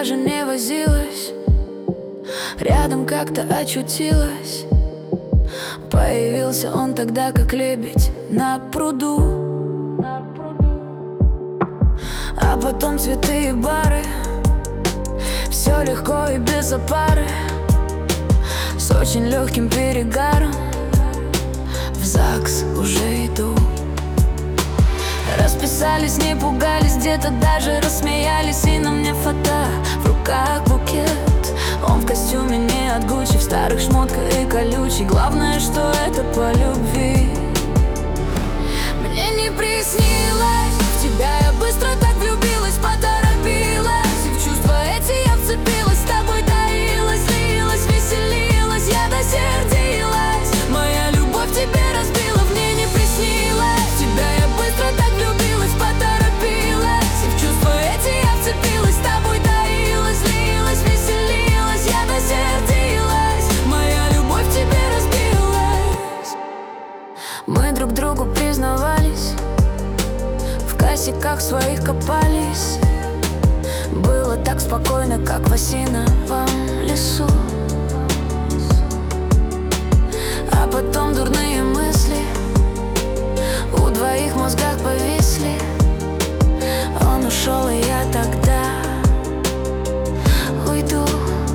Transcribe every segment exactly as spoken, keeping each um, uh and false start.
даже не возилась, рядом как-то очутилась. Появился он тогда, как лебедь на пруду. А потом цветы и бары, все легко и без опары, с очень легким перегаром. В ЗАГС уже иду. Расписались, не пугались, где-то даже рассмеялись. И на мне фото, в руках букет. Он в костюме не от Гуччи, в старых шмотках и колючий. Главное, что это по любви. Мне не приснилось, в тебя я быстро так влюбилась, поторопилась. И в чувства эти я вцепилась, с тобой таилась, злилась, веселилась, я досердилась. Моя любовь тебе разбила, мне не приснилось, в тебя я быстро так влюбилась, поторопилась. И в чувства эти я вцепилась, с тобой таилась, злилась, веселилась, я досердилась. Моя любовь тебе разбилась. Мы друг другу признавались, в косяках своих копались. Было так спокойно, как в осиновом лесу. А потом дурные мысли у двоих в мозгах повисли. Он ушел, и я тогда уйду.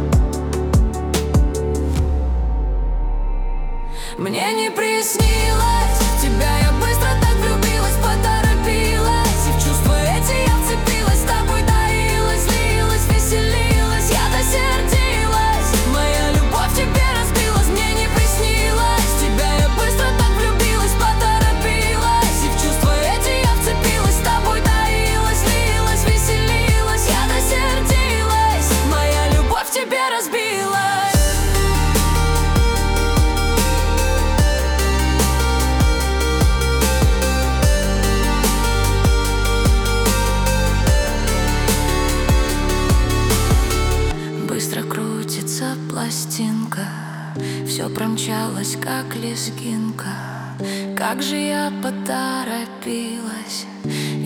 Мне не приснилось, в тебя я быстро так влюбилась, поторопилась. И в чувства эти я вцепилась, с тобой таилась, злилась, веселилась, я досердилась. Моя любовь тебе разбилась, мне не приснилось, в тебя я быстро так влюбилась, поторопилась. И в чувства эти я вцепилась, с тобой таилась, злилась, веселилась, я досердилась. Моя любовь тебе разбилась. Быстро крутится пластинка, все промчалось, как лезгинка. Как же я поторопилась,